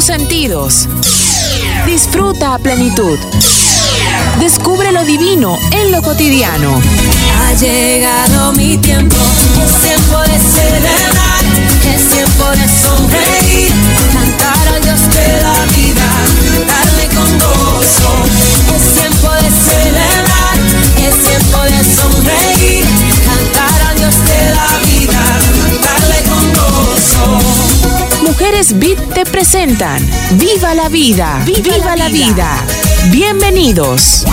tus sentidos. Disfruta a plenitud. Descubre lo divino en lo cotidiano. Ha llegado mi tiempo, es tiempo de celebrar, es tiempo de sonreír, cantar al Dios de la vida, darle con gozo. Es tiempo de celebrar, es tiempo de sonreír, cantar al Dios de la vida, darle con gozo. Mujeres Beat te presentan Viva la Vida, Viva la Vida. Bienvenidos.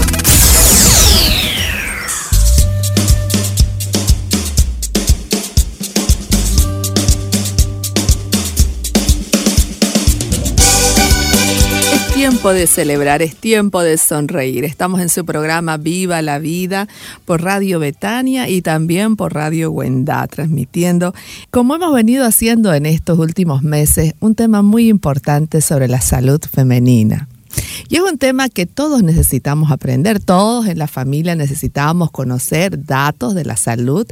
Tiempo de celebrar, es tiempo de sonreír. Estamos en su programa Viva la Vida por Radio Betania y también por Radio Wendá, transmitiendo, como hemos venido haciendo en estos últimos meses, un tema muy importante sobre la salud femenina. Y es un tema que todos necesitamos aprender, todos en la familia necesitamos conocer datos de la salud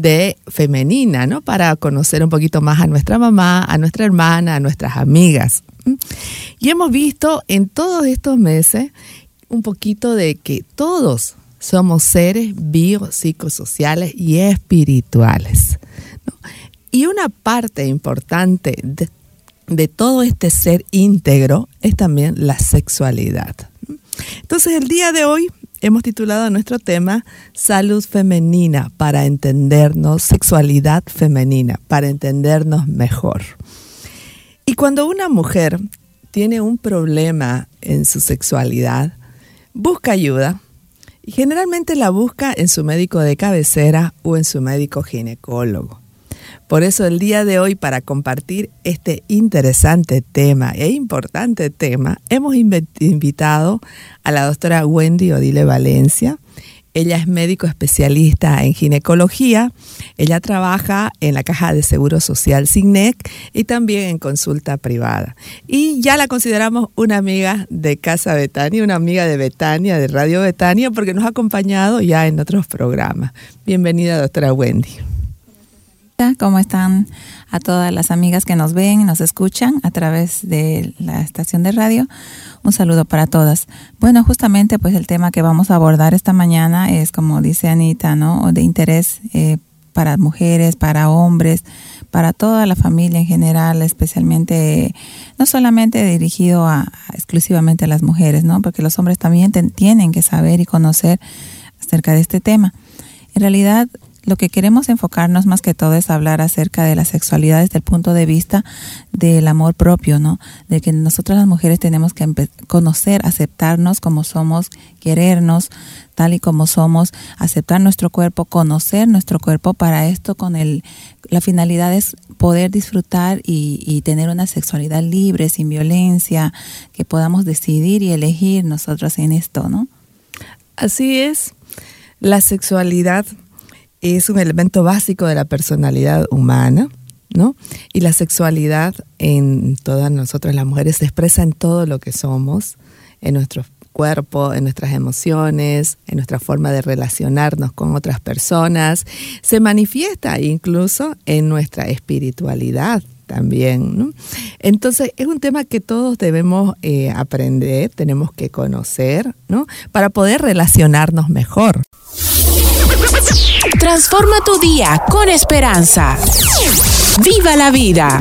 femenina, ¿no? Para conocer un poquito más a nuestra mamá, a nuestra hermana, a nuestras amigas. Y hemos visto en todos estos meses un poquito de que todos somos seres biopsicosociales y espirituales, ¿no? Y una parte importante de todo este ser íntegro es también la sexualidad. Entonces, el día de hoy hemos titulado nuestro tema Salud Femenina para entendernos, sexualidad femenina para entendernos mejor. Y cuando una mujer tiene un problema en su sexualidad, busca ayuda y generalmente la busca en su médico de cabecera o en su médico ginecólogo. Por eso el día de hoy, para compartir este interesante tema e importante tema, hemos invitado a la doctora Wendy Odile Valencia. Ella es médico especialista en ginecología. Ella trabaja en la Caja de Seguro Social SIGNEC y también en consulta privada. Y ya la consideramos una amiga de Casa Betania, una amiga de Betania, de Radio Betania, porque nos ha acompañado ya en otros programas. Bienvenida, doctora Wendy. ¿Cómo están a todas las amigas que nos ven y nos escuchan a través de la estación de radio? Un saludo para todas. Bueno, justamente pues el tema que vamos a abordar esta mañana es, como dice Anita, ¿no? De interés para mujeres, para hombres, para toda la familia en general, especialmente, no solamente dirigido exclusivamente a las mujeres, ¿no? Porque los hombres también tienen que saber y conocer acerca de este tema. En realidad, lo que queremos enfocarnos más que todo es hablar acerca de la sexualidad desde el punto de vista del amor propio, ¿no? De que nosotras las mujeres tenemos que conocer, aceptarnos como somos, querernos tal y como somos, aceptar nuestro cuerpo, conocer nuestro cuerpo. Para esto, la finalidad es poder disfrutar y tener una sexualidad libre, sin violencia, que podamos decidir y elegir nosotras en esto, ¿no? Así es. La sexualidad es un elemento básico de la personalidad humana, ¿no? Y la sexualidad en todas nosotras las mujeres se expresa en todo lo que somos, en nuestro cuerpo, en nuestras emociones, en nuestra forma de relacionarnos con otras personas. Se manifiesta incluso en nuestra espiritualidad también, ¿no? Entonces, es un tema que todos debemos aprender, tenemos que conocer, ¿no? Para poder relacionarnos mejor. Transforma tu día con esperanza. ¡Viva la vida!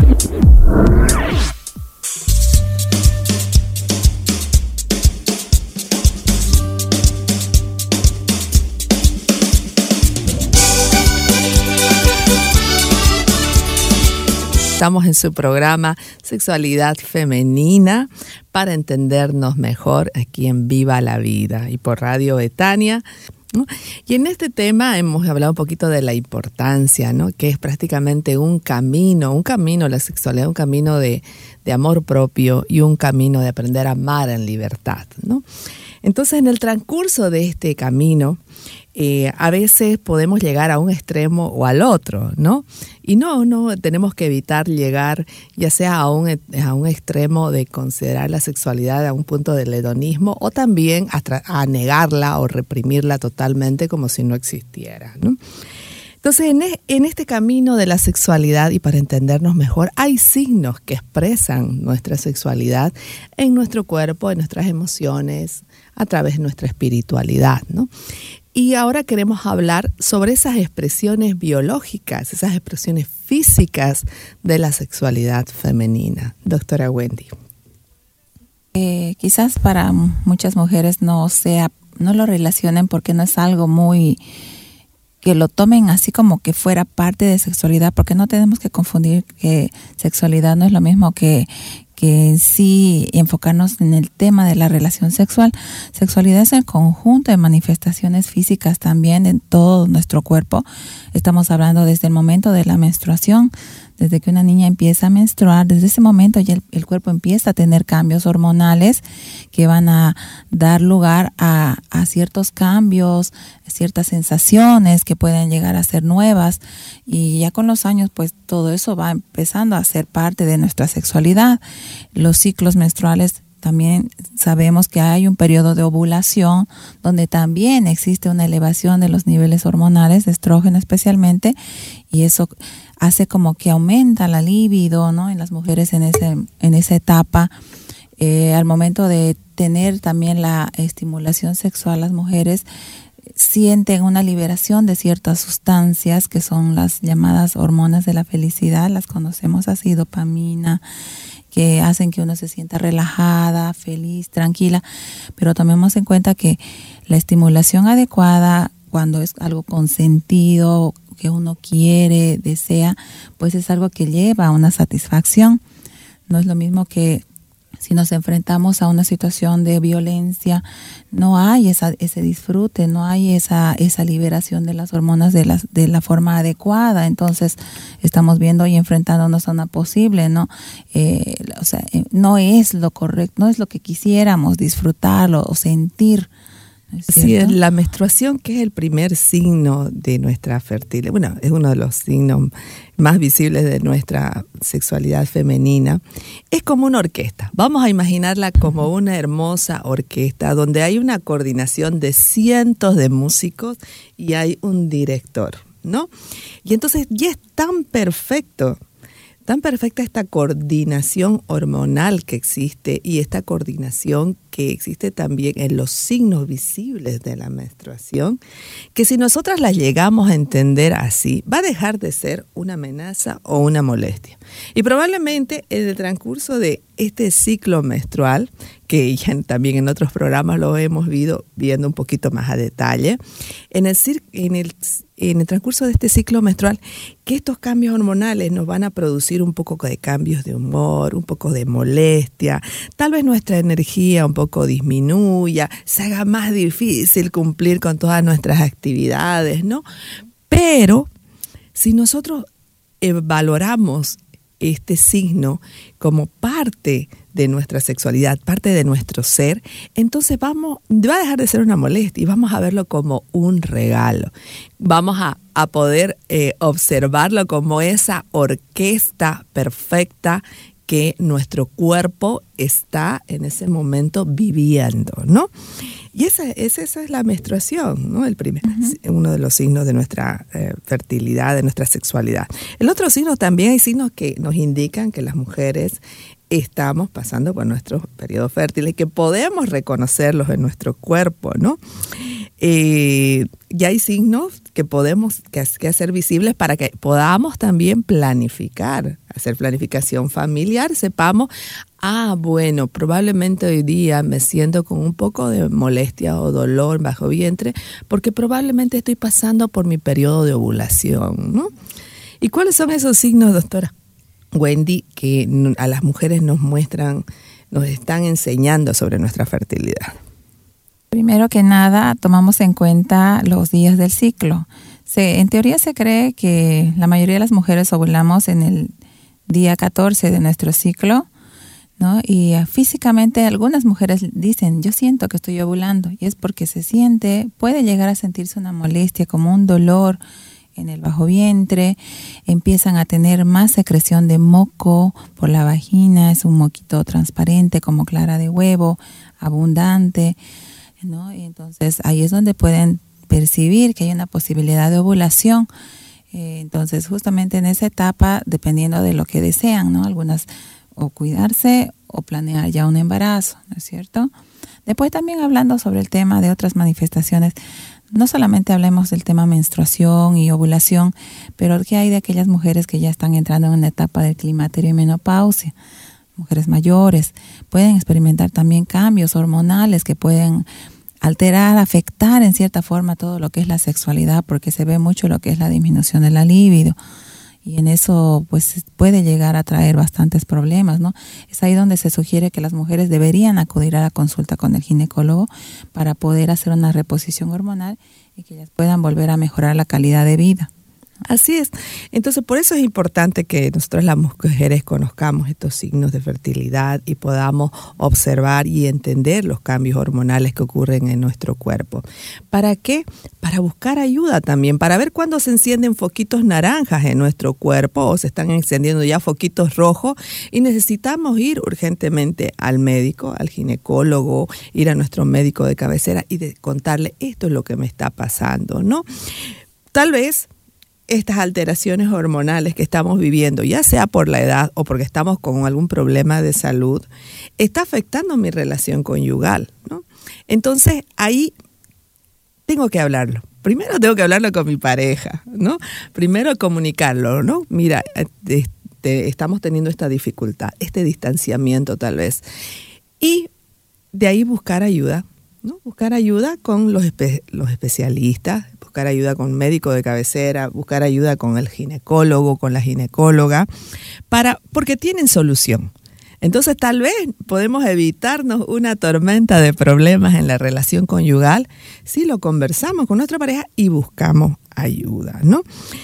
Estamos en su programa Sexualidad Femenina para entendernos mejor aquí en Viva la Vida y por Radio Betania, ¿no? Y en este tema hemos hablado un poquito de la importancia, ¿no? Que es prácticamente un camino, la sexualidad, un camino de amor propio y un camino de aprender a amar en libertad, ¿no? Entonces, en el transcurso de este camino, a veces podemos llegar a un extremo o al otro, ¿no? Y no tenemos que evitar llegar ya sea a un extremo de considerar la sexualidad a un punto del hedonismo o también a negarla o reprimirla totalmente como si no existiera, ¿no? Entonces, en este camino de la sexualidad y para entendernos mejor, hay signos que expresan nuestra sexualidad en nuestro cuerpo, en nuestras emociones, a través de nuestra espiritualidad, ¿no? Y ahora queremos hablar sobre esas expresiones biológicas, esas expresiones físicas de la sexualidad femenina. Doctora Wendy. Quizás para muchas mujeres no lo relacionen porque no es algo muy que lo tomen así como que fuera parte de sexualidad, porque no tenemos que confundir que sexualidad no es lo mismo que en sí enfocarnos en el tema de la relación sexual. Sexualidad es el conjunto de manifestaciones físicas también en todo nuestro cuerpo. Estamos hablando desde el momento de la menstruación, desde que una niña empieza a menstruar, desde ese momento ya el cuerpo empieza a tener cambios hormonales que van a dar lugar a ciertos cambios, ciertas sensaciones que pueden llegar a ser nuevas, y ya con los años pues todo eso va empezando a ser parte de nuestra sexualidad. Los ciclos menstruales, también sabemos que hay un periodo de ovulación donde también existe una elevación de los niveles hormonales, de estrógeno especialmente, y eso hace como que aumenta la libido, ¿no?, en las mujeres en esa etapa. Al momento de tener también la estimulación sexual, las mujeres sienten una liberación de ciertas sustancias que son las llamadas hormonas de la felicidad, las conocemos así, dopamina, que hacen que uno se sienta relajada, feliz, tranquila, pero tomemos en cuenta que la estimulación adecuada, cuando es algo consentido, que uno quiere, desea, pues es algo que lleva a una satisfacción. No es lo mismo que si nos enfrentamos a una situación de violencia, no hay ese disfrute, no hay esa liberación de las hormonas de la forma adecuada. Entonces estamos viendo y enfrentándonos a una posible, ¿no? No es lo correcto, no es lo que quisiéramos disfrutarlo o sentir. Sí, es la menstruación, que es el primer signo de nuestra fertilidad. Bueno, es uno de los signos más visibles de nuestra sexualidad femenina. Es como una orquesta. Vamos a imaginarla como una hermosa orquesta donde hay una coordinación de cientos de músicos y hay un director, ¿no? Y entonces ya es tan perfecta esta coordinación hormonal que existe, y esta coordinación que existe también en los signos visibles de la menstruación, que si nosotras la llegamos a entender así, va a dejar de ser una amenaza o una molestia. Y probablemente en el transcurso de este ciclo menstrual, que ya también en otros programas lo hemos viendo un poquito más a detalle, en el transcurso de este ciclo menstrual, que estos cambios hormonales nos van a producir un poco de cambios de humor, un poco de molestia, tal vez nuestra energía un poco disminuya, se haga más difícil cumplir con todas nuestras actividades, ¿no? Pero si nosotros valoramos este signo como parte de nuestra sexualidad, parte de nuestro ser, entonces va a dejar de ser una molestia y vamos a verlo como un regalo. Vamos a poder observarlo como esa orquesta perfecta que nuestro cuerpo está en ese momento viviendo, ¿no? Y esa es la menstruación, ¿no? Uno de los signos de nuestra fertilidad, de nuestra sexualidad. El otro signo, también hay signos que nos indican que las mujeres estamos pasando por nuestros periodos fértiles, que podemos reconocerlos en nuestro cuerpo, ¿no? Ya hay signos que hacer visibles para que podamos también planificar, hacer planificación familiar, sepamos, bueno, probablemente hoy día me siento con un poco de molestia o dolor bajo vientre porque probablemente estoy pasando por mi periodo de ovulación, ¿no? ¿Y cuáles son esos signos, doctora Wendy, que a las mujeres nos están enseñando sobre nuestra fertilidad? Primero que nada, tomamos en cuenta los días del ciclo. En teoría se cree que la mayoría de las mujeres ovulamos en el día 14 de nuestro ciclo, ¿no? Y físicamente algunas mujeres dicen, yo siento que estoy ovulando, y es porque puede llegar a sentirse una molestia, como un dolor en el bajo vientre, empiezan a tener más secreción de moco por la vagina, es un moquito transparente como clara de huevo, abundante, ¿no? Y entonces ahí es donde pueden percibir que hay una posibilidad de ovulación. Entonces, justamente en esa etapa, dependiendo de lo que desean, ¿no? Algunas o cuidarse o planear ya un embarazo, ¿no es cierto? Después también hablando sobre el tema de otras manifestaciones, no solamente hablemos del tema menstruación y ovulación, pero ¿qué hay de aquellas mujeres que ya están entrando en una etapa del climaterio y menopausia? Mujeres mayores pueden experimentar también cambios hormonales que pueden alterar, afectar en cierta forma todo lo que es la sexualidad, porque se ve mucho lo que es la disminución de la libido. Y en eso pues puede llegar a traer bastantes problemas, ¿no? Es ahí donde se sugiere que las mujeres deberían acudir a la consulta con el ginecólogo para poder hacer una reposición hormonal y que ellas puedan volver a mejorar la calidad de vida. Así es. Entonces, por eso es importante que nosotros las mujeres conozcamos estos signos de fertilidad y podamos observar y entender los cambios hormonales que ocurren en nuestro cuerpo. ¿Para qué? Para buscar ayuda también, para ver cuándo se encienden foquitos naranjas en nuestro cuerpo o se están encendiendo ya foquitos rojos y necesitamos ir urgentemente al médico, al ginecólogo, ir a nuestro médico de cabecera y contarle esto es lo que me está pasando, ¿no? Tal vez estas alteraciones hormonales que estamos viviendo, ya sea por la edad o porque estamos con algún problema de salud, está afectando mi relación conyugal, ¿no? Entonces, ahí tengo que hablarlo. Primero tengo que hablarlo con mi pareja, ¿no? Primero comunicarlo, ¿no? Mira, estamos teniendo esta dificultad, este distanciamiento tal vez. Y de ahí buscar ayuda, ¿no? Buscar ayuda con los especialistas, buscar ayuda con un médico de cabecera, buscar ayuda con el ginecólogo, con la ginecóloga, porque tienen solución. Entonces tal vez podemos evitarnos una tormenta de problemas en la relación conyugal si lo conversamos con nuestra pareja y buscamos ayuda, ¿no?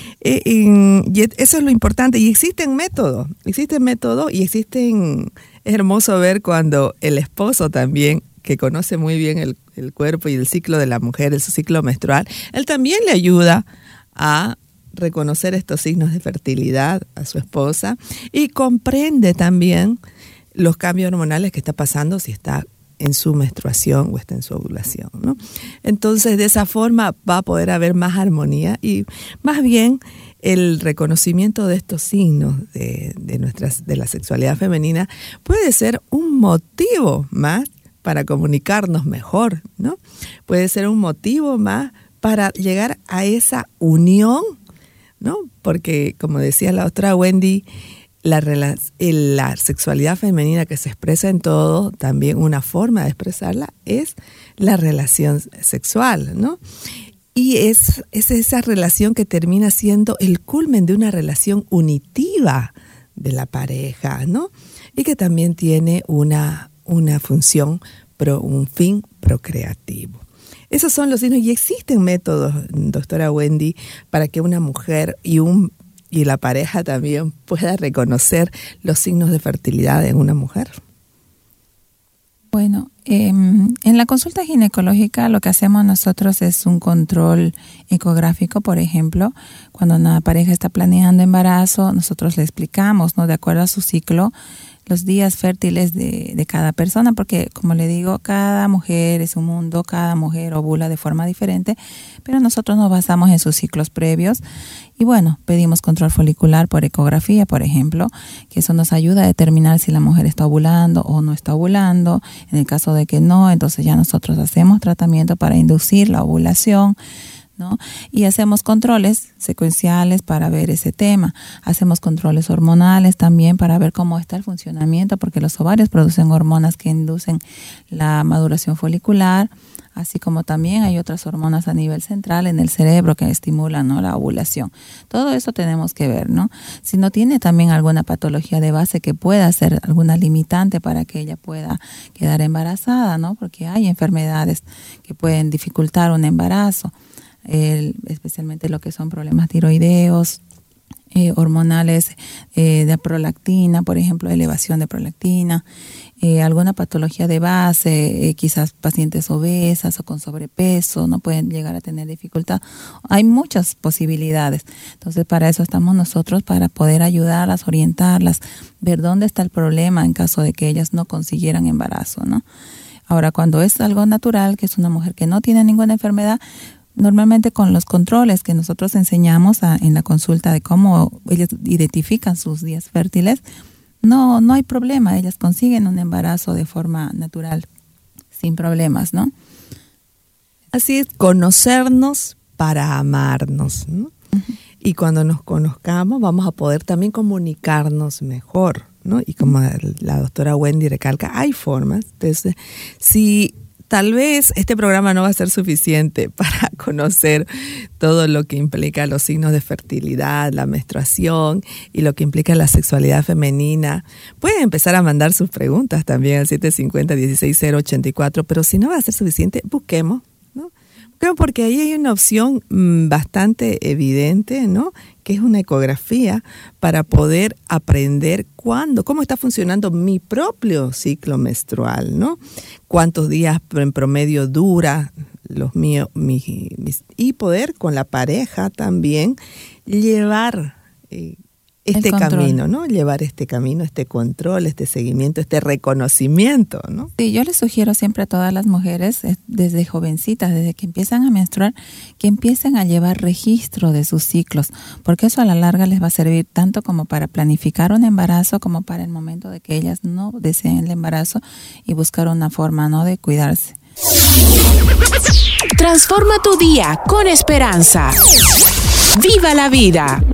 Y eso es lo importante. Y existen métodos y es hermoso ver cuando el esposo también, que conoce muy bien el cuerpo y el ciclo de la mujer, su ciclo menstrual, él también le ayuda a reconocer estos signos de fertilidad a su esposa y comprende también los cambios hormonales que está pasando si está en su menstruación o está en su ovulación, ¿no? Entonces, de esa forma va a poder haber más armonía y más bien el reconocimiento de estos signos de la sexualidad femenina puede ser un motivo más para comunicarnos mejor, ¿no? Puede ser un motivo más para llegar a esa unión, ¿no? Porque, como decía la otra Wendy, la sexualidad femenina que se expresa en todo, también una forma de expresarla es la relación sexual, ¿no? Y es esa relación que termina siendo el culmen de una relación unitiva de la pareja, ¿no? Y que también tiene una función, un fin procreativo. Esos son los signos y existen métodos, doctora Wendy, para que una mujer y la pareja también pueda reconocer los signos de fertilidad en una mujer. Bueno, en la consulta ginecológica lo que hacemos nosotros es un control ecográfico, por ejemplo. Cuando una pareja está planeando embarazo, nosotros le explicamos, ¿no?, de acuerdo a su ciclo, los días fértiles de cada persona, porque como le digo, cada mujer es un mundo, cada mujer ovula de forma diferente, pero nosotros nos basamos en sus ciclos previos y bueno, pedimos control folicular por ecografía, por ejemplo, que eso nos ayuda a determinar si la mujer está ovulando o no está ovulando. En el caso de que no, entonces ya nosotros hacemos tratamiento para inducir la ovulación, ¿no? Y hacemos controles secuenciales para ver ese tema. Hacemos controles hormonales también para ver cómo está el funcionamiento, porque los ovarios producen hormonas que inducen la maduración folicular, así como también hay otras hormonas a nivel central en el cerebro que estimulan, ¿no?, la ovulación. Todo eso tenemos que ver, ¿no? Si no tiene también alguna patología de base que pueda ser alguna limitante para que ella pueda quedar embarazada, ¿no? Porque hay enfermedades que pueden dificultar un embarazo. Especialmente lo que son problemas tiroideos, hormonales, de prolactina, por ejemplo, elevación de prolactina, alguna patología de base, quizás pacientes obesas o con sobrepeso, no pueden llegar a tener dificultad. Hay muchas posibilidades. Entonces, para eso estamos nosotros, para poder ayudarlas, orientarlas, ver dónde está el problema en caso de que ellas no consiguieran embarazo, ¿no? Ahora, cuando es algo natural, que es una mujer que no tiene ninguna enfermedad, normalmente con los controles que nosotros enseñamos en la consulta de cómo ellas identifican sus días fértiles, no hay problema, ellas consiguen un embarazo de forma natural, sin problemas, ¿no? Así es, conocernos para amarnos, ¿no? Uh-huh. Y cuando nos conozcamos vamos a poder también comunicarnos mejor, ¿no? Y como la doctora Wendy recalca, hay formas. Entonces, si tal vez este programa no va a ser suficiente para conocer todo lo que implica los signos de fertilidad, la menstruación y lo que implica la sexualidad femenina, pueden empezar a mandar sus preguntas también al 750-16084, pero si no va a ser suficiente, busquemos. Creo porque ahí hay una opción bastante evidente, ¿no? Que es una ecografía para poder aprender cómo está funcionando mi propio ciclo menstrual, ¿no? Cuántos días en promedio dura los míos, y poder con la pareja también llevar este camino, ¿no? Llevar este camino, este control, este seguimiento, este reconocimiento, ¿no? Sí, yo les sugiero siempre a todas las mujeres, desde jovencitas, desde que empiezan a menstruar, que empiecen a llevar registro de sus ciclos, porque eso a la larga les va a servir tanto como para planificar un embarazo, como para el momento de que ellas no deseen el embarazo y buscar una forma, ¿no?, de cuidarse. Transforma tu día con esperanza. ¡Viva la vida!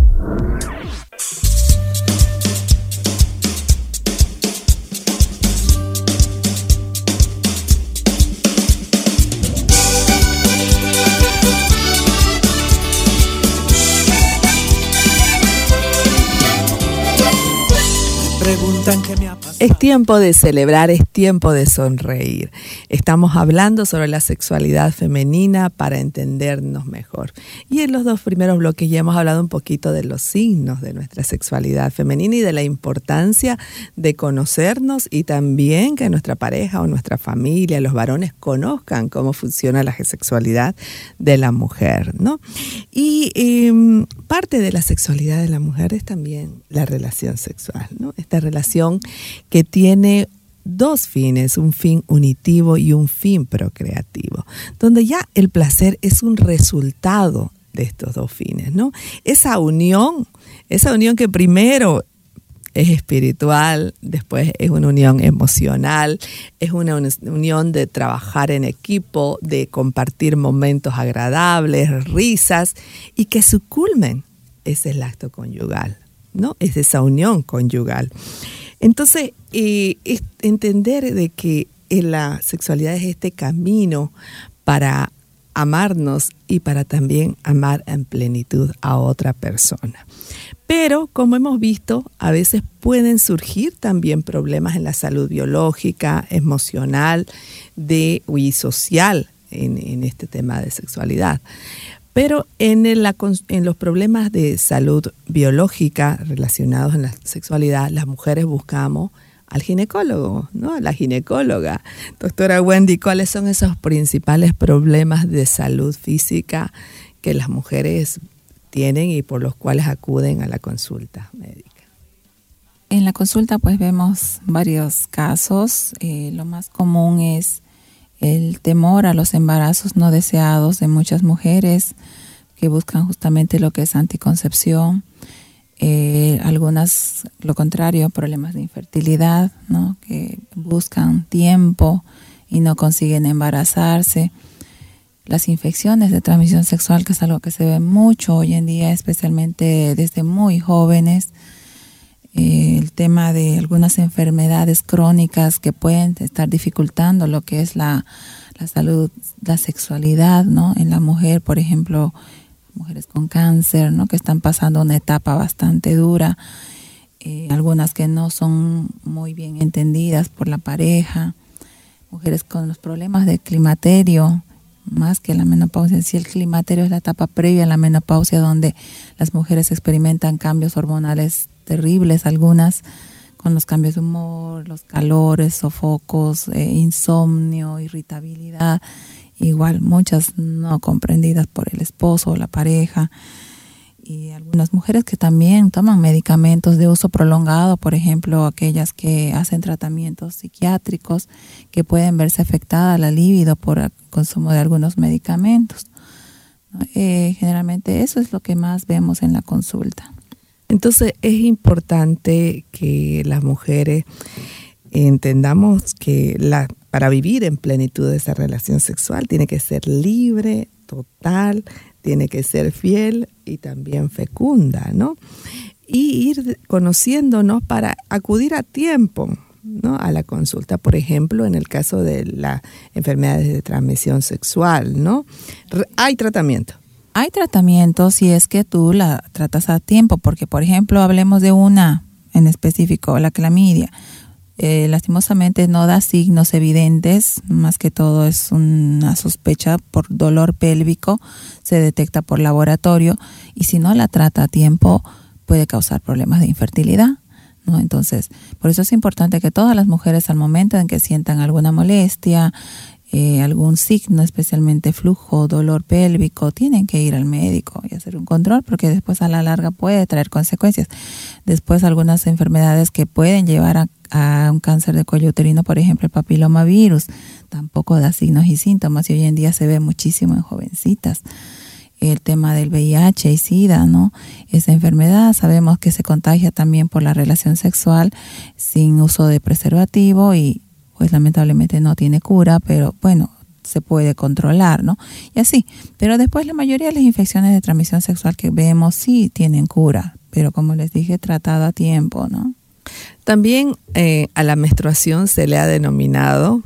Es tiempo de celebrar, es tiempo de sonreír. Estamos hablando sobre la sexualidad femenina para entendernos mejor. Y en los 2 primeros bloques ya hemos hablado un poquito de los signos de nuestra sexualidad femenina y de la importancia de conocernos y también que nuestra pareja o nuestra familia, los varones, conozcan cómo funciona la sexualidad de la mujer, ¿no? Y parte de la sexualidad de la mujer es también la relación sexual, ¿no? Esta relación que tiene 2 fines, un fin unitivo y un fin procreativo, donde ya el placer es un resultado de estos 2 fines, ¿no? Esa unión que primero es espiritual, después es una unión emocional, es una unión de trabajar en equipo, de compartir momentos agradables, risas, y que su culmen es el acto conyugal, ¿no? Es esa unión conyugal. Entonces, es entender de que la sexualidad es este camino para amarnos y para también amar en plenitud a otra persona. Pero, como hemos visto, a veces pueden surgir también problemas en la salud biológica, emocional y social en este tema de sexualidad. Pero en los problemas de salud biológica relacionados en la sexualidad, las mujeres buscamos al ginecólogo, ¿no? A la ginecóloga. Doctora Wendy, ¿cuáles son esos principales problemas de salud física que las mujeres tienen y por los cuales acuden a la consulta médica? En la consulta pues vemos varios casos. Lo más común es el temor a los embarazos no deseados de muchas mujeres que buscan justamente lo que es anticoncepción. Algunas, lo contrario, problemas de infertilidad, ¿no? Que buscan tiempo y no consiguen embarazarse. Las infecciones de transmisión sexual, que es algo que se ve mucho hoy en día, especialmente desde muy jóvenes. El tema de algunas enfermedades crónicas que pueden estar dificultando lo que es la salud, la sexualidad, ¿no? En la mujer, por ejemplo, mujeres con cáncer, ¿no? Que están pasando una etapa bastante dura, algunas que no son muy bien entendidas por la pareja, mujeres con los problemas de climaterio, más que la menopausia. Sí, el climaterio es la etapa previa a la menopausia, donde las mujeres experimentan cambios hormonales terribles, algunas con los cambios de humor, los calores, sofocos, insomnio, irritabilidad, igual muchas no comprendidas por el esposo o la pareja, y algunas mujeres que también toman medicamentos de uso prolongado, por ejemplo, aquellas que hacen tratamientos psiquiátricos, que pueden verse afectada la libido por el consumo de algunos medicamentos. Generalmente eso es lo que más vemos en la consulta. Entonces es importante que las mujeres entendamos que para vivir en plenitud de esa relación sexual tiene que ser libre, total, tiene que ser fiel y también fecunda, ¿no? Y ir conociéndonos para acudir a tiempo, ¿no?, a la consulta, por ejemplo, en el caso de las enfermedades de transmisión sexual, ¿no? Hay tratamiento. Hay tratamiento si es que tú la tratas a tiempo, porque por ejemplo hablemos de una en específico, la clamidia. Lastimosamente no da signos evidentes, más que todo es una sospecha por dolor pélvico, se detecta por laboratorio y si no la trata a tiempo puede causar problemas de infertilidad, ¿no? Entonces, por eso es importante que todas las mujeres al momento en que sientan alguna molestia, algún signo, especialmente flujo, dolor pélvico, tienen que ir al médico y hacer un control porque después a la larga puede traer consecuencias. Después algunas enfermedades que pueden llevar a un cáncer de cuello uterino, por ejemplo el papilomavirus, tampoco da signos y síntomas y hoy en día se ve muchísimo en jovencitas. El tema del VIH y SIDA, ¿no? Esa enfermedad sabemos que se contagia también por la relación sexual sin uso de preservativo y pues lamentablemente no tiene cura, pero bueno, se puede controlar, ¿no? Y así, pero después la mayoría de las infecciones de transmisión sexual que vemos sí tienen cura, pero como les dije, tratado a tiempo, ¿no? También a la menstruación se le ha denominado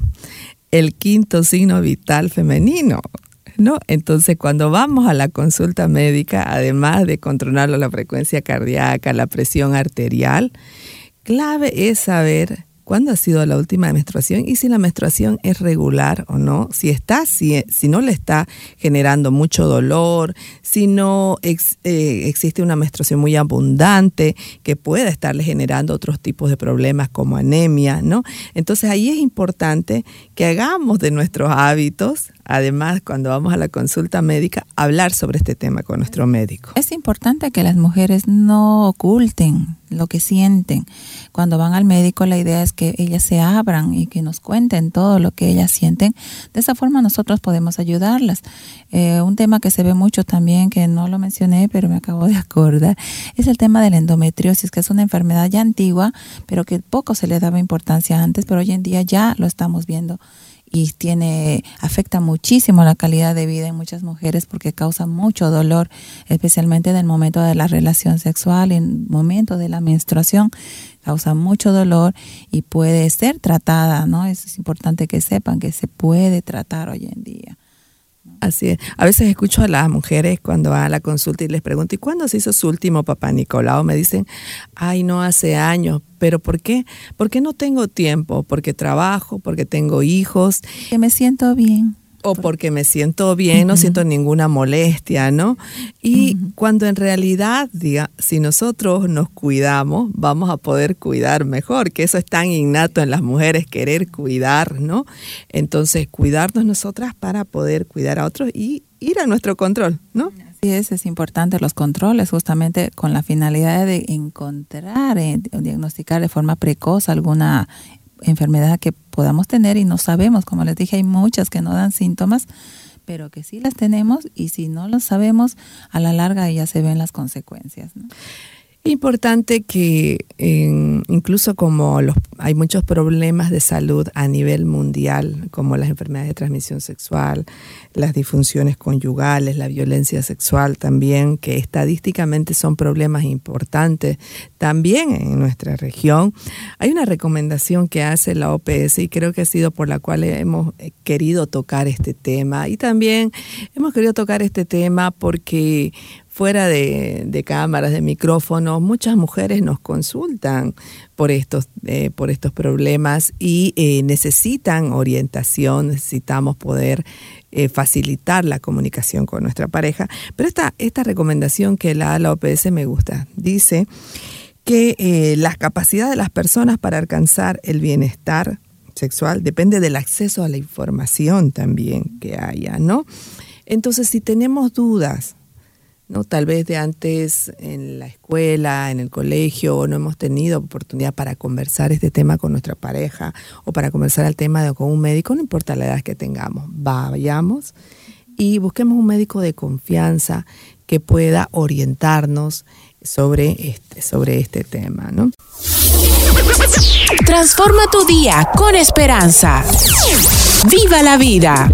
el quinto signo vital femenino, ¿no? Entonces, cuando vamos a la consulta médica, además de controlar la frecuencia cardíaca, la presión arterial, clave es saber cuándo ha sido la última menstruación y si la menstruación es regular o no, si no le está generando mucho dolor, si no existe una menstruación muy abundante que pueda estarle generando otros tipos de problemas como anemia, ¿no? Entonces ahí es importante que hagamos de nuestros hábitos, además cuando vamos a la consulta médica, hablar sobre este tema con nuestro médico. Es importante que las mujeres no oculten lo que sienten. Cuando van al médico, la idea es que ellas se abran y que nos cuenten todo lo que ellas sienten. De esa forma nosotros podemos ayudarlas. Un tema que se ve mucho también, que no lo mencioné, pero me acabo de acordar, es el tema de la endometriosis, que es una enfermedad ya antigua, pero que poco se le daba importancia antes, pero hoy en día ya lo estamos viendo. Y afecta muchísimo la calidad de vida en muchas mujeres porque causa mucho dolor, especialmente en el momento de la relación sexual, en el momento de la menstruación, causa mucho dolor y puede ser tratada, ¿no? Es importante que sepan que se puede tratar hoy en día. Así es. A veces escucho a las mujeres cuando van a la consulta y les pregunto, ¿y cuándo se hizo su último papá Nicolau? Me dicen, ay, no, hace años. ¿Pero por qué? Porque no tengo tiempo, porque trabajo, porque tengo hijos. Que me siento bien. O porque me siento bien, no siento ninguna molestia, ¿no? Y cuando en realidad, si nosotros nos cuidamos, vamos a poder cuidar mejor, que eso es tan innato en las mujeres, querer cuidar, ¿no? Entonces, cuidarnos nosotras para poder cuidar a otros y ir a nuestro control, ¿no? Así es importante los controles, justamente con la finalidad de encontrar, diagnosticar de forma precoz alguna enfermedad que podamos tener y no sabemos. Como les dije, hay muchas que no dan síntomas, pero que sí las tenemos y si no lo sabemos, a la larga ya se ven las consecuencias, ¿no? Importante que incluso como hay muchos problemas de salud a nivel mundial, como las enfermedades de transmisión sexual, las disfunciones conyugales, la violencia sexual también, que estadísticamente son problemas importantes también en nuestra región. Hay una recomendación que hace la OPS y creo que ha sido por la cual hemos querido tocar este tema. Y también hemos querido tocar este tema porque fuera de cámaras, de micrófonos, muchas mujeres nos consultan por estos problemas y necesitan orientación, necesitamos poder facilitar la comunicación con nuestra pareja. Pero esta recomendación que la OPS me gusta. Dice que la capacidad de las personas para alcanzar el bienestar sexual depende del acceso a la información también que haya, ¿no? Entonces, si tenemos dudas, ¿no? Tal vez de antes en la escuela, en el colegio, no hemos tenido oportunidad para conversar este tema con nuestra pareja o para conversar el tema con un médico, no importa la edad que tengamos, vayamos y busquemos un médico de confianza que pueda orientarnos sobre este tema, ¿no? Transforma tu día con esperanza. ¡Viva la vida!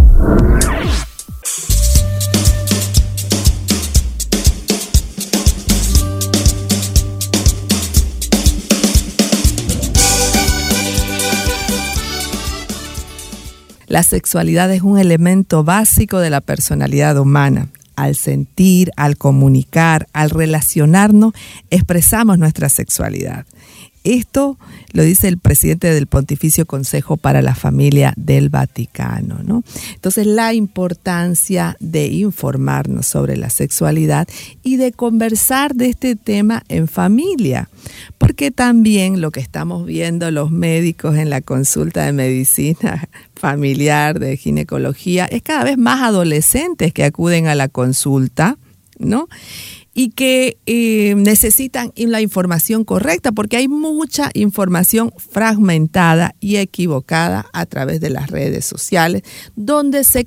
La sexualidad es un elemento básico de la personalidad humana. Al sentir, al comunicar, al relacionarnos, expresamos nuestra sexualidad. Esto lo dice el presidente del Pontificio Consejo para la Familia del Vaticano, ¿no? Entonces, la importancia de informarnos sobre la sexualidad y de conversar de este tema en familia, porque también lo que estamos viendo los médicos en la consulta de medicina familiar, de ginecología, es cada vez más adolescentes que acuden a la consulta, ¿no? Y que necesitan la información correcta, porque hay mucha información fragmentada y equivocada a través de las redes sociales, donde se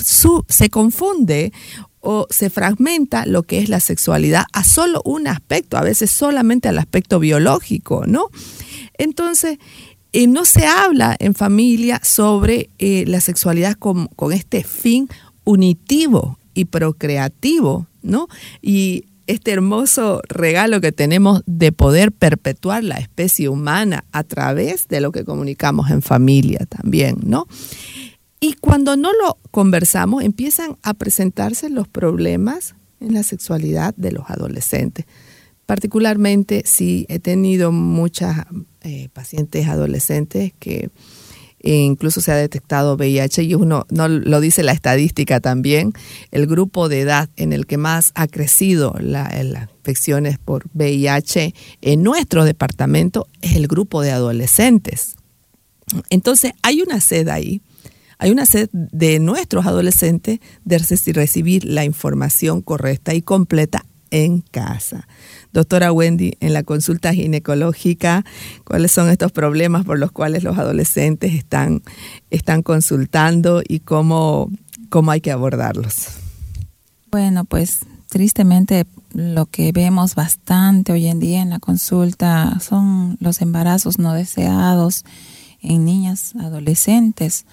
confunde o se fragmenta lo que es la sexualidad a solo un aspecto, a veces solamente al aspecto biológico, ¿no? Entonces, no se habla en familia sobre la sexualidad con este fin unitivo y procreativo, ¿no? Y este hermoso regalo que tenemos de poder perpetuar la especie humana a través de lo que comunicamos en familia también, ¿no? Y cuando no lo conversamos, empiezan a presentarse los problemas en la sexualidad de los adolescentes. Particularmente, sí, he tenido muchas pacientes adolescentes que incluso se ha detectado VIH, y uno no lo dice la estadística también. El grupo de edad en el que más ha crecido las infecciones por VIH en nuestro departamento es el grupo de adolescentes. Entonces, hay una sed ahí. Hay una sed de nuestros adolescentes de recibir la información correcta y completa en casa. Doctora Wendy, en la consulta ginecológica, ¿cuáles son estos problemas por los cuales los adolescentes están consultando y cómo hay que abordarlos? Bueno, pues tristemente lo que vemos bastante hoy en día en la consulta son los embarazos no deseados en niñas adolescentes.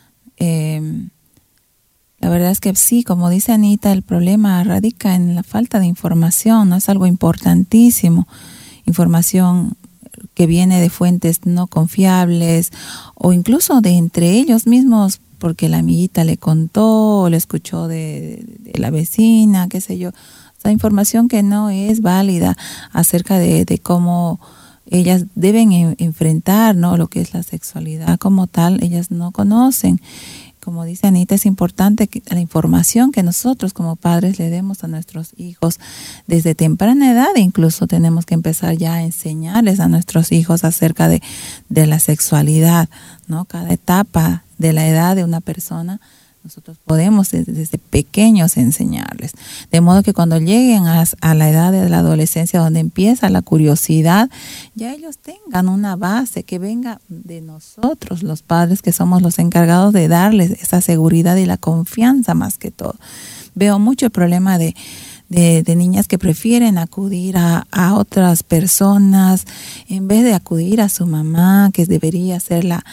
La verdad es que sí, como dice Anita, el problema radica en la falta de información, ¿no? Es algo importantísimo, información que viene de fuentes no confiables o incluso de entre ellos mismos, porque la amiguita le contó o le escuchó de la vecina, qué sé yo. O sea, información que no es válida acerca de cómo ellas deben enfrentar, ¿no? Lo que es la sexualidad como tal, ellas no conocen. Como dice Anita, es importante que la información que nosotros como padres le demos a nuestros hijos desde temprana edad, incluso tenemos que empezar ya a enseñarles a nuestros hijos acerca de la sexualidad, ¿no? Cada etapa de la edad de una persona, nosotros podemos desde pequeños enseñarles. De modo que cuando lleguen a la edad de la adolescencia, donde empieza la curiosidad, ya ellos tengan una base que venga de nosotros, los padres, que somos los encargados de darles esa seguridad y la confianza más que todo. Veo mucho el problema de niñas que prefieren acudir a otras personas en vez de acudir a su mamá, que debería ser la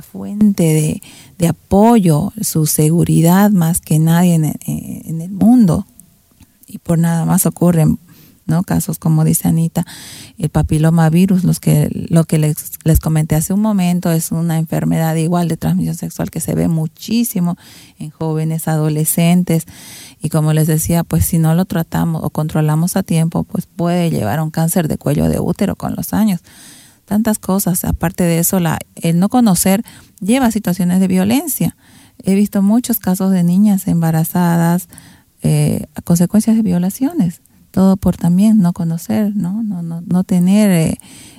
fuente de apoyo, su seguridad más que nadie en el mundo. Y por nada más ocurren, ¿no? Casos como dice Anita, el papilomavirus, lo que les comenté hace un momento, es una enfermedad igual de transmisión sexual que se ve muchísimo en jóvenes adolescentes, y como les decía, pues si no lo tratamos o controlamos a tiempo, pues puede llevar a un cáncer de cuello de útero con los años. Tantas cosas. Aparte de eso, el no conocer lleva a situaciones de violencia. He visto muchos casos de niñas embarazadas a consecuencias de violaciones. Todo por también no conocer, no tener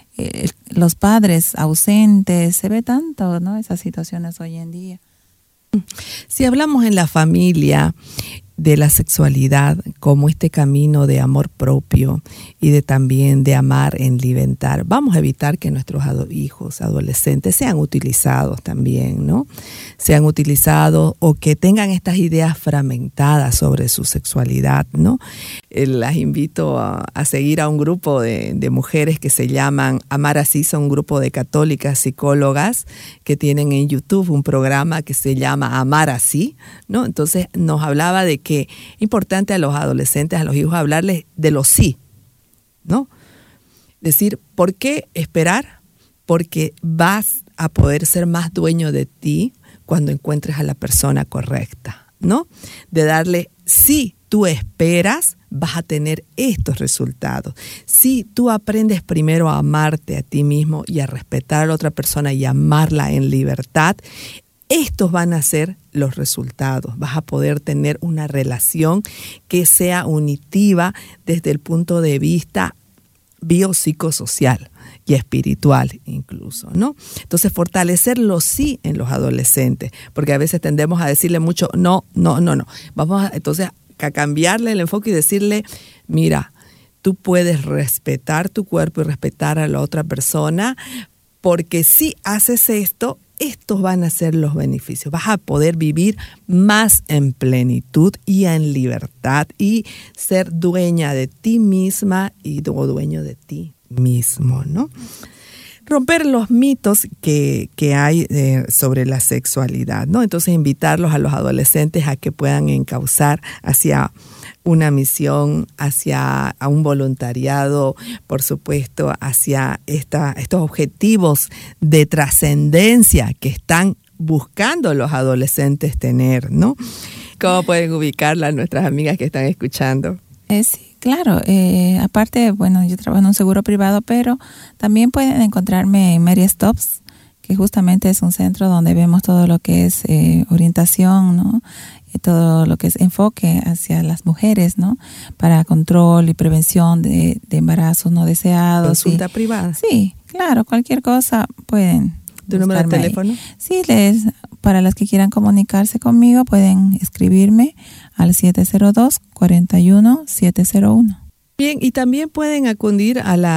los padres ausentes. Se ve tanto, ¿no? Esas situaciones hoy en día. Si hablamos en la familia de la sexualidad como este camino de amor propio y de también de amar en libertad. Vamos a evitar que nuestros hijos adolescentes sean utilizados también, ¿no? Sean utilizados o que tengan estas ideas fragmentadas sobre su sexualidad, ¿no? Las invito a seguir a un grupo de mujeres que se llaman Amar Así, son un grupo de católicas psicólogas que tienen en YouTube un programa que se llama Amar Así, ¿no? Entonces nos hablaba de que es importante a los adolescentes, a los hijos, hablarles de los sí, ¿no? Decir, ¿por qué esperar? Porque vas a poder ser más dueño de ti cuando encuentres a la persona correcta, ¿no? De darle, si tú esperas, vas a tener estos resultados. Si tú aprendes primero a amarte a ti mismo y a respetar a la otra persona y amarla en libertad, estos van a ser los resultados. Vas a poder tener una relación que sea unitiva desde el punto de vista biopsicosocial y espiritual incluso, ¿no? Entonces, fortalecer los sí en los adolescentes, porque a veces tendemos a decirle mucho no. Vamos entonces a cambiarle el enfoque y decirle, mira, tú puedes respetar tu cuerpo y respetar a la otra persona, porque si haces esto, estos van a ser los beneficios. Vas a poder vivir más en plenitud y en libertad y ser dueña de ti misma y dueño de ti mismo, ¿no? Romper los mitos que hay sobre la sexualidad, ¿no? Entonces, invitarlos a los adolescentes a que puedan encauzar hacia una misión, hacia un voluntariado, por supuesto, hacia estos objetivos de trascendencia que están buscando los adolescentes tener, ¿no? ¿Cómo pueden ubicarla nuestras amigas que están escuchando? Sí, claro. Aparte, bueno, yo trabajo en un seguro privado, pero también pueden encontrarme en Mary Stops, que justamente es un centro donde vemos todo lo que es orientación, ¿no? Y todo lo que es enfoque hacia las mujeres, ¿no? Para control y prevención de embarazos no deseados. ¿Consulta privada? Sí, claro. Cualquier cosa pueden. ¿Tu número de teléfono? Ahí. Sí, para las que quieran comunicarse conmigo pueden escribirme al 702-41-701. Bien, y también pueden acudir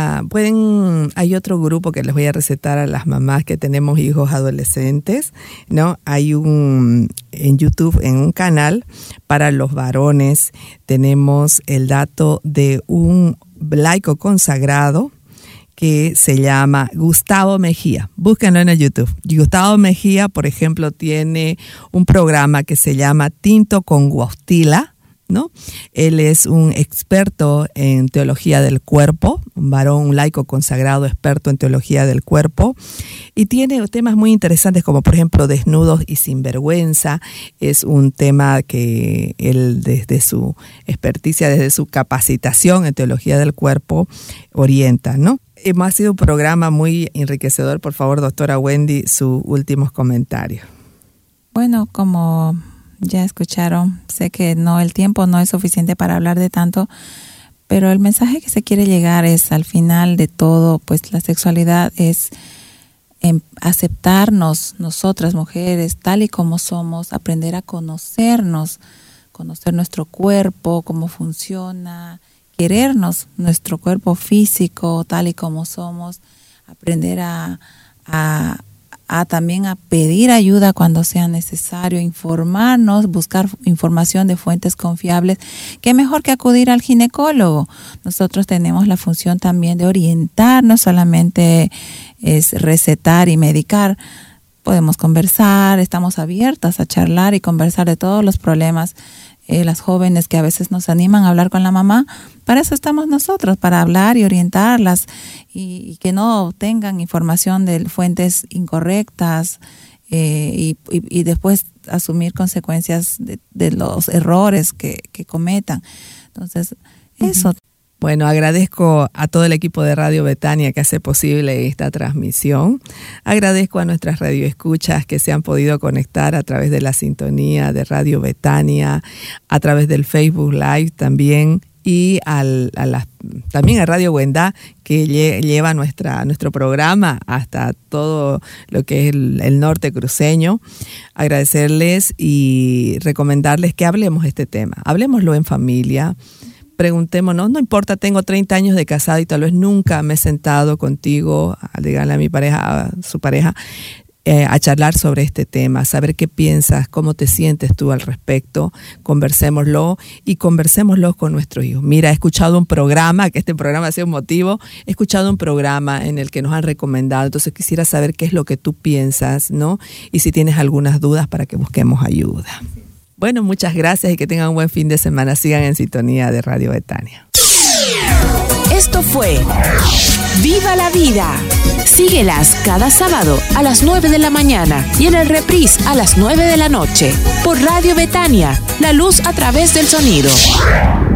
hay otro grupo que les voy a recetar a las mamás que tenemos hijos adolescentes, ¿no? Hay en YouTube, en un canal para los varones, tenemos el dato de un laico consagrado que se llama Gustavo Mejía. Búsquenlo en el YouTube. Gustavo Mejía, por ejemplo, tiene un programa que se llama Tinto con Guaustila, ¿no? Él es un experto en teología del cuerpo, un varón, un laico consagrado experto en teología del cuerpo, y tiene temas muy interesantes como, por ejemplo, desnudos y sinvergüenza. Es un tema que él, desde su experticia, desde su capacitación en teología del cuerpo, orienta, ¿no? Ha sido un programa muy enriquecedor. Por favor, doctora Wendy, sus últimos comentarios. Bueno, como ya escucharon, sé que el tiempo no es suficiente para hablar de tanto, pero el mensaje que se quiere llegar es, al final de todo, pues la sexualidad es aceptarnos nosotras mujeres tal y como somos, aprender a conocernos, conocer nuestro cuerpo, cómo funciona, querernos, nuestro cuerpo físico tal y como somos, aprender a también a pedir ayuda cuando sea necesario, informarnos, buscar información de fuentes confiables. ¿Qué mejor que acudir al ginecólogo? Nosotros tenemos la función también de orientar, no solamente es recetar y medicar. Podemos conversar, estamos abiertas a charlar y conversar de todos los problemas. Las jóvenes que a veces nos animan a hablar con la mamá, para eso estamos nosotros, para hablar y orientarlas y que no tengan información de fuentes incorrectas y después asumir consecuencias de los errores que cometan. Entonces, eso. Bueno, agradezco a todo el equipo de Radio Betania que hace posible esta transmisión. Agradezco a nuestras radioescuchas que se han podido conectar a través de la sintonía de Radio Betania, a través del Facebook Live también, y también a Radio Wendá, que lleva nuestro programa hasta todo lo que es el norte cruceño. Agradecerles y recomendarles que hablemos este tema. Hablemoslo en familia. Preguntémonos, no importa, tengo 30 años de casada y tal vez nunca me he sentado contigo, a llegarle a mi pareja, a su pareja, a charlar sobre este tema, saber qué piensas, cómo te sientes tú al respecto. Conversémoslo y conversémoslo con nuestros hijos. Mira, he escuchado un programa, que este programa ha sido un motivo, he escuchado un programa en el que nos han recomendado, entonces quisiera saber qué es lo que tú piensas, ¿no? Y si tienes algunas dudas para que busquemos ayuda. Bueno, muchas gracias y que tengan un buen fin de semana. Sigan en sintonía de Radio Betania. Esto fue Viva la Vida. Síguelas cada sábado a las 9 de la mañana y en el reprise a las 9 de la noche por Radio Betania, la luz a través del sonido.